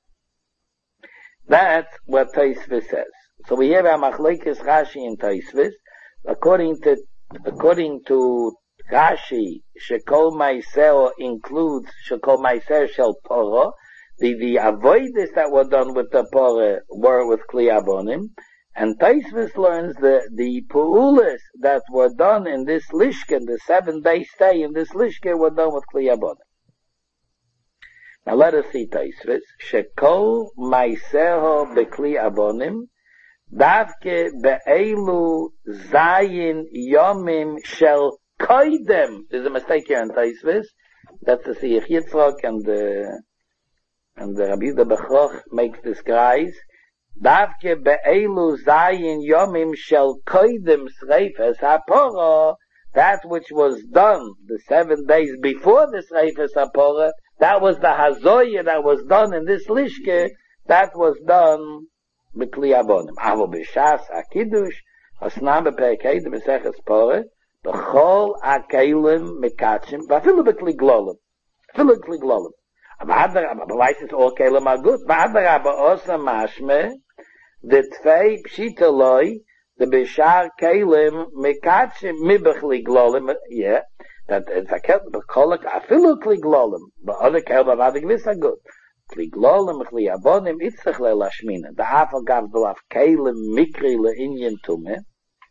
That's what Taisvis says. So we have a Machlekes Rashi in Taisvis. According to, according to Rashi, Shekol Maiseho includes Shekol Maiseho Shel Poro. The, the avoiders that were done with the Poreh were with Kli Avonim, and Taisvis learns the, the Pu'ulis that were done in this Lishka, the seven day stay in this Lishka, were done with Kli Avonim. Now let us see Taisvis. Shekol Maiseho Bekli Avonim, Davke Be'elu Zayin Yomim Shel Koidem. There's a mistake here in Taisvis. That's the Siyach Yitzchak and the And the Rabbi Yehuda Bechroch makes this guys. Davke be'elu zayin yomim shel koidim sreifes hapora. That which was done the seven days before the sreifes hapora, that was the hazoyah that was done in this lishke, that was done b'kli avonim. Avo b'shas akidush, asnam b'perkei de b'seches pore, b'chol akelim mikachim, v'afilu b'kli glolim. Afilu b'kli glolim. Aber weiß es all keinem mal gut. Aber aber außer Maschme, the zwei Pshiteloi, the Bishar Kelim, Mekatschim, Mibachli Glolim, yeah, that it's a Kel, Bekolak, Afilu Kli Glolim, but other Kel, but other gewiss are good. Kli Glolim, Kli Abonim, Itzach Le Lashmina, the Afal Gav Dolav Kelim, Mikri Le Inyan Tume,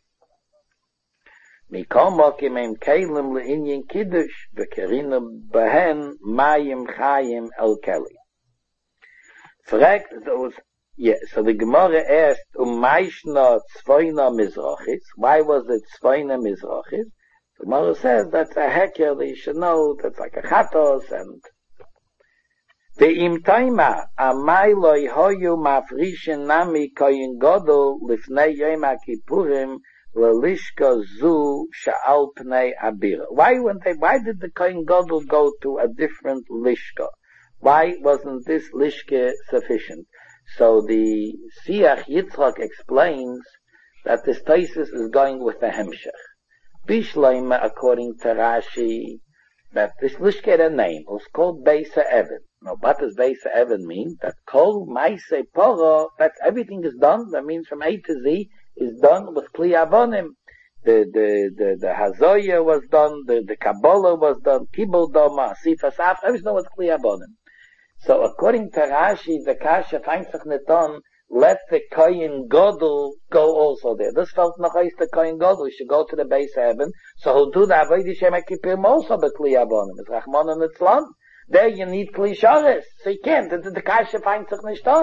Mikol mokim im kelim le'inyin kiddush, v'kerinu behen mayim chayim el keli. Fragt those, yeah, so the Gemara asked, um maishna tzvoina mizrachis, why was it tzvoina mizrachis? The Gemara says that's a heker that you should know, that's like a chatos, and ve'im taima, amai loy hoyu mafrishin nami koyin godol lifnei yom ha'kipurim, Lelishka zu sha'al pnei abira. Why went they, why did the Kohen Gadol go to a different lishka? Why wasn't this lishka sufficient? So the Siach Yitzchak explains that this thesis is going with the Hemshech. Bishleima, according to Rashi, that this lishka had a name. It was called Beisa Evan. Now, what does Beisa Evan mean? That Kol Maise Poro, that everything is done. That means from A to Z is done with Kli Avonim. The, the, the, the Hazoya was done, the, the Kabbalah was done, Kibul Doma, Sifa Saf, everything was Kli Avonim. So according to Rashi, the Kasha Feinzach Neton, let the Kohen Gadol go also there. This felt nachais the Kohen Gadol. We should go to the Beis Heaven. So he'll do the Avodah Shem HaKippurim also the Kli Avonim. It's Rachmana Litzlan. There you need Kli Shares. So you can't. The, the Kasha Feinzach Neton.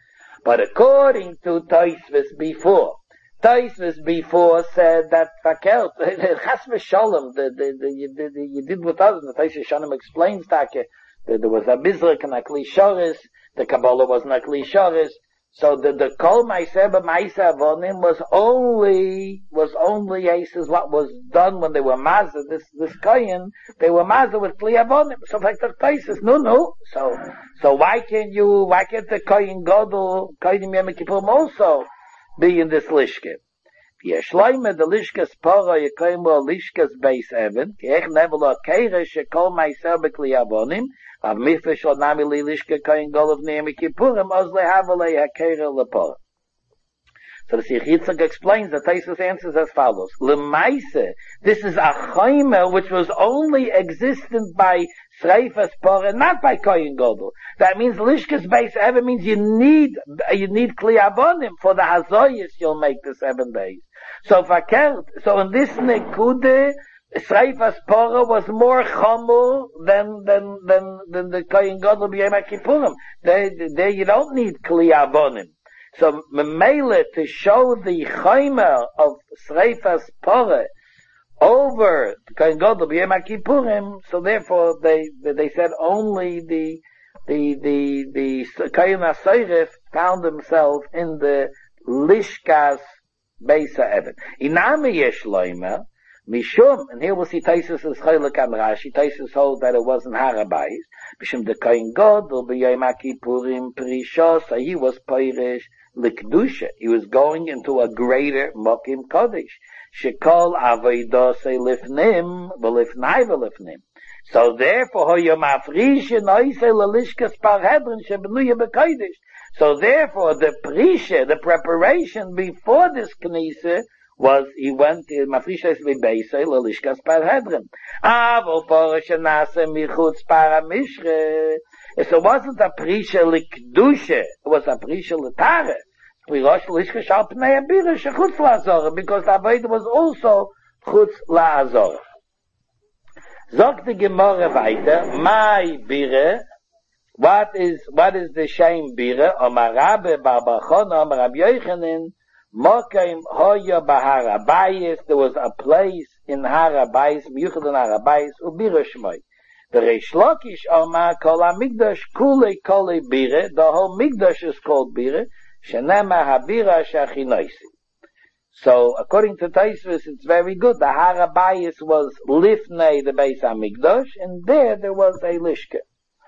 But according to Tosfos before, Tosfos before said that Fakert, Chas v'Shalom, the, the, the, you, the, the, you did with us, the Tosfos Shalom explains that there was a Bizrek and a Kli Shares, the Kabbalah was not Kli Shares. So the, the Kol Maaseh B'Maaseh Avonim was only, was only aces what was done when they were Mazah, this, this Kohen, they were Mazah with Kli Avonim. So like the Tosfos, no, no. So, so why can't you, why can't the Kohen Gadol, Kohen Yom Kippurim also be in this Lishke? Yeshloime the Lishkas Pora Yekoimu Lishkas Beis Evan, Keech Nebelo Keire Shekol Maaseh B'Kli Avonim, Av Mifish Lo Nami Li Lishka Kohen Gadol of Yom Kippurim, Oz Lehavalei HaKeire Lepora. So the Siach Yitzchak explains, the Tosfos answers as follows. Lemaise, this is a chaymer which was only existent by Sreifas Pora, not by Kohen Gadol. That means Lishkas Beis Evan means you need, you need Kli Avonim for the Hazoyas you'll make the seven days. So fakert, so in this Nekude, Sreifas Pora was more chamur than, than, than, than the Kohen Gadol B'Yom HaKippurim. There, there you don't need Kli Avonim. So, Memele, to show the chaymer of Sreifas Pora over the Kohen Gadol B'Yom HaKippurim, so therefore they, they said only the, the, the, the Kohen HaSoiref found himself in the Lishkas Beisa Evan. Inami Yesh Loimer, Mishum, and here we'll see Tosfos is Cholek and Rashi. Tosfos holds that it wasn't Harabayis. Mishum the Kohen Gadol B'Yom HaKippurim Prisha, so he was Pirish L'Kedusha. He was going into a greater Mokim Kodesh. Shekol Avodah Se Lifnim V'Lifnai V'Lifnim. So therefore, Hoya Mafrisha Noise L'Lishkas Parhedrin Shebenuya B'Kodesh. So therefore, the Prisha, the preparation before this Knesset, was he went to Mafrisha Beisa Lelishkas Parhedrin. Avol Porish Nase Michutz Paramishre. So it wasn't a Prisha Likdusha, it was a Prisha Litare. Prirosh Lishka Shal Pnei Abira Shechutz La'azorah, because the Avodah was also Chutz La'azorah. Zog the Gemara weiter, Mai Bire, what is, what is the shame Bire? Omar Rabbe Bar Bar Chona, Omar Rabbi Yochanan, Mokaim Hoya Bahar Abayis, there was a place in Har Abayis, Miyuchad in Har Abayis, Ubira Shmoy. The Reish Lakish Omar Kol HaMikdash Kulei Kolei Bire, the whole Mikdash is called Bire, Shenema Habira Shachinoisi. So, according to Tosfos, it's very good. The Har Abayis was Lifnei the Beis HaMikdash, and there there was a Lishka.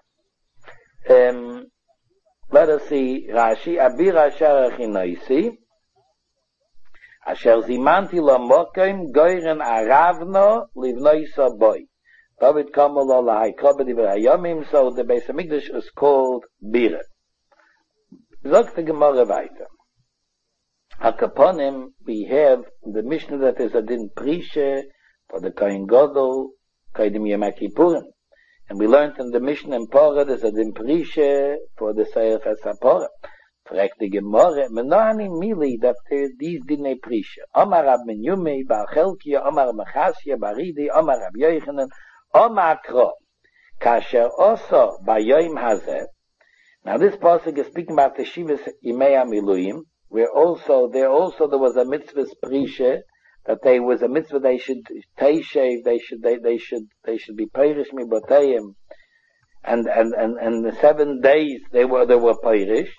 Um, let us see, Rashi, Abira Shachinoisi, Asher zimanti lamokim goyren aravno livnoisa boy. David kamalo lahaykra b'divrei so the Beis HaMikdash is called Bira. Sagt the Gemara weiter. Akaponim, we have the Mishnah that is a din prishe for the Kohen Gadol, Kohen Yom Kippurim. And we learned in the Mishnah in Pora there's a din prishe for the Sreifas Pora. Fragt die Gemorre, menani mili, that these dinei prisha. Omar Rab Menyumi, Bar Chelkia, Omar Mechasya, Baridi, Omar Rab Yochanan, Omar Kro. Kasher also, Bayoim Hazeh. Now this pasuk is speaking about the Shivas Yimei HaMiluyim, where also, there also there was a mitzvah prisha, that there was a mitzvah they should teishev, they should, they, they should, they should be peirish miboteim, and, and, and, and the seven days they were, they were peirish.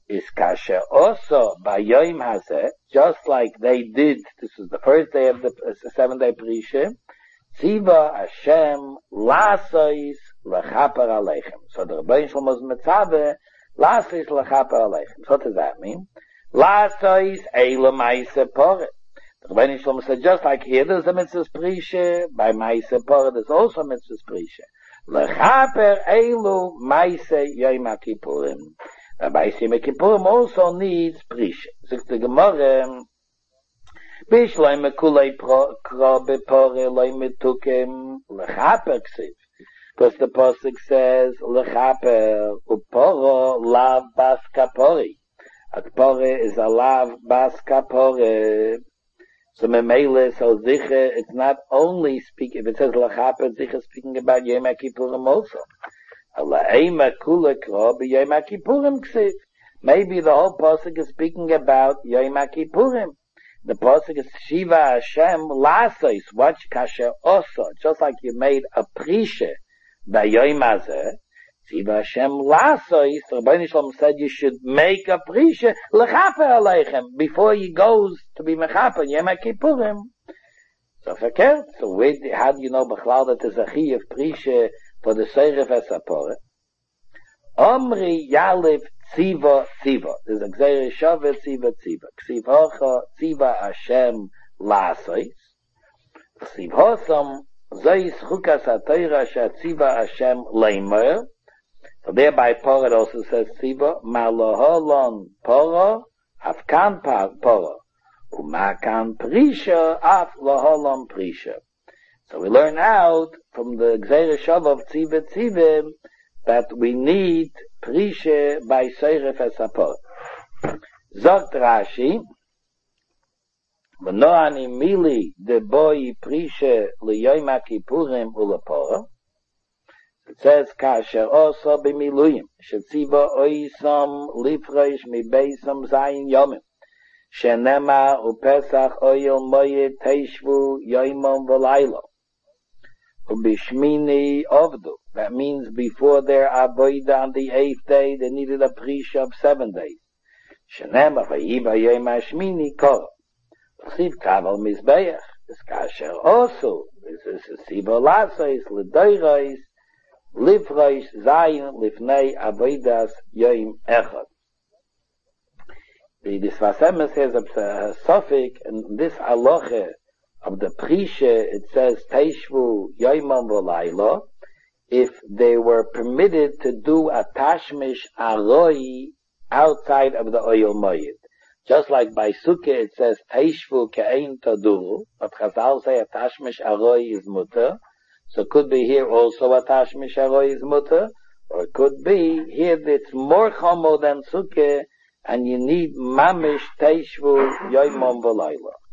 is kasher also by Yom Hazeh, just like they did, this was the first day of the uh, seven day Prisha, Tziva Hashem Lasois Lechaper Aleichem. So the Rebbeinu Shalom was Metzaveh, Lasois Lechaper Aleichem. So what does that mean? Lasois Eila Maise Poreh. The Rebbeinu Shalom said, just like here there's a mitzvah Prisha, by Maise Poreh there's also a mitzvah Prisha. Lechaper Eilu Maise Yom HaKippurim. By Yom Kippurim also needs Prisha. So the Gemara, Bishloim Mekulei Kro Bepore Loy Metukim Lechaper Ksiv. Because the Pasuk says, Lechaper Uporo Lav Bas Kapori. Akpore is a Lav Bas Kapore. So Memele, so Ziche, it's not only speaking, if it says Lechaper, Ziche is speaking about Yom Kippurim also. Maybe the whole pasuk is speaking about Yom Kippurim. The pasuk is Shiva Hashem Lasois, watch kasher also. Just like you made a prisha by Yom Hazeh, Shiva Hashem Lasois, the Rebbeinu Shalom said you should make a prisha lechaper aleichem before he goes to be mechaper Yom Kippurim. So verkehrt. So wait, how do you know Bechlal that there's a chi of prisha for the Seiref Esapore? Omri Yalev Tziva Tziva. There's a Gzeir Shavet Tziva Tziva. Ksiv Hocha Tziva Hashem Lasois. Ksiv Hosam Zeis Chukas HaTeira Sha Tziva Hashem Leimer. So thereby Porah also says Tziva. Maloholon Porah Afkan Porah. Umakan Prisha Af Loholon Prisha. So we learn out from the Gzeir Shav of Tziva Tziva that we need Prisha by Seiref Esapor. Zogt Rashi, V'noani mili de boi Prisha l'Yom HaKippurim u'lepora. It says, Kasher oso b'miluyim, shetziva oisam lifresh mibeisam zayin yomim. Shenema u'pesach oyel moyed teishvu yoimom v'laylo. Ubishmini ovdu. That means before their avodah on the eighth day, they needed a prisha of seven days. Shenema vayiva yom hashmini kol. Chsiv kaval mizbeach. This kasher also. This is siva lasois l'doirois lifrois zayin lifnei avodas yom echad. The Sfas says a suffix, and this halacha of the prisha, it says teishvu yoimam v'laylo, if they were permitted to do a tashmish aroi outside of the oil moyed. Just like by sukkah it says teishvu ke'ein taduru, but Chazal say a tashmish aroi is mutter, so it could be here also a tashmish aroi is mutter, or it could be here it's more chomo than sukkah, and you need mamish teishvu yoimam v'laylo.